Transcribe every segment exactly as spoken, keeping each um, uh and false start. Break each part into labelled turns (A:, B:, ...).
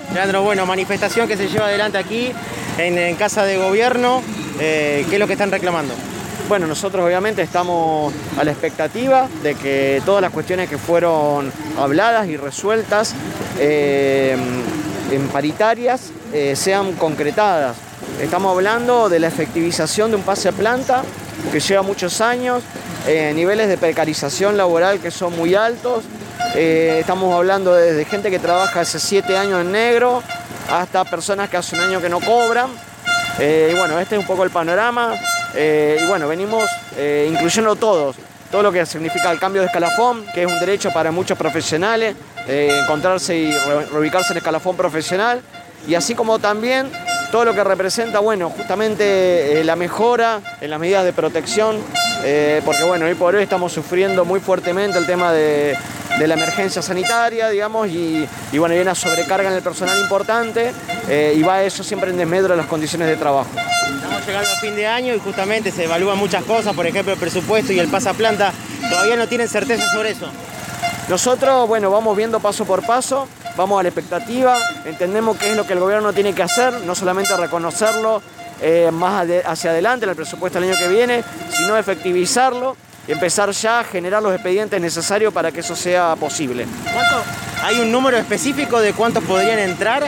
A: Leandro, bueno, manifestación que se lleva adelante aquí en, en Casa de Gobierno. Eh, ¿Qué es lo que están reclamando?
B: Bueno, nosotros obviamente estamos a la expectativa de que todas las cuestiones que fueron habladas y resueltas eh, en paritarias eh, sean concretadas. Estamos hablando de la efectivización de un pase a planta que lleva muchos años, eh, niveles de precarización laboral que son muy altos. Eh, estamos hablando desde gente que trabaja hace siete años en negro hasta personas que hace un año que no cobran. Eh, y bueno, este es un poco el panorama. Eh, y bueno, venimos eh, incluyendo todos, todo lo que significa el cambio de escalafón, que es un derecho para muchos profesionales, eh, encontrarse y re reubicarse en escalafón profesional, y así como también todo lo que representa, bueno, justamente eh, la mejora en las medidas de protección, eh, porque bueno, hoy por hoy estamos sufriendo muy fuertemente el tema de, de la emergencia sanitaria, digamos, y, y bueno, hay una sobrecarga en el personal importante, eh, y va eso siempre en desmedro de las condiciones de trabajo.
A: Estamos llegando a fin de año y justamente se evalúan muchas cosas, por ejemplo el presupuesto y el pasaplanta. ¿Todavía no tienen certeza sobre eso?
B: Nosotros, bueno, vamos viendo paso por paso, vamos a la expectativa, entendemos qué es lo que el gobierno tiene que hacer, no solamente reconocerlo eh, más hacia adelante en el presupuesto del año que viene, sino efectivizarlo y empezar ya a generar los expedientes necesarios para que eso sea posible.
A: ¿Cuánto? ¿Hay un número específico de cuántos podrían entrar?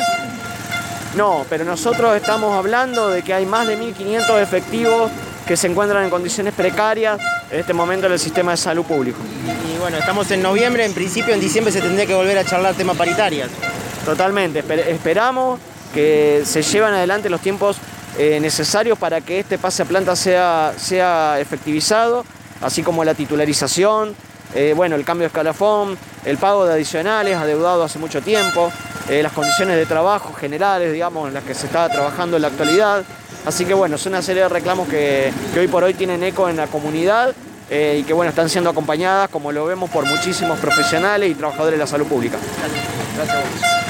B: No, pero nosotros estamos hablando de que hay más de mil quinientos efectivos que se encuentran en condiciones precarias en este momento en el sistema de salud público.
A: Y bueno, estamos en noviembre, en principio en diciembre se tendría que volver a charlar temas paritarias.
B: Totalmente, Esper- esperamos que se lleven adelante los tiempos eh, necesarios para que este pase a planta sea, sea efectivizado, así como la titularización, eh, bueno, el cambio de escalafón, el pago de adicionales adeudados hace mucho tiempo, eh, las condiciones de trabajo generales, digamos, en las que se está trabajando en la actualidad. Así que bueno, es una serie de reclamos que, que hoy por hoy tienen eco en la comunidad eh, y que bueno, están siendo acompañadas, como lo vemos, por muchísimos profesionales y trabajadores de la salud pública.
A: Gracias a vos.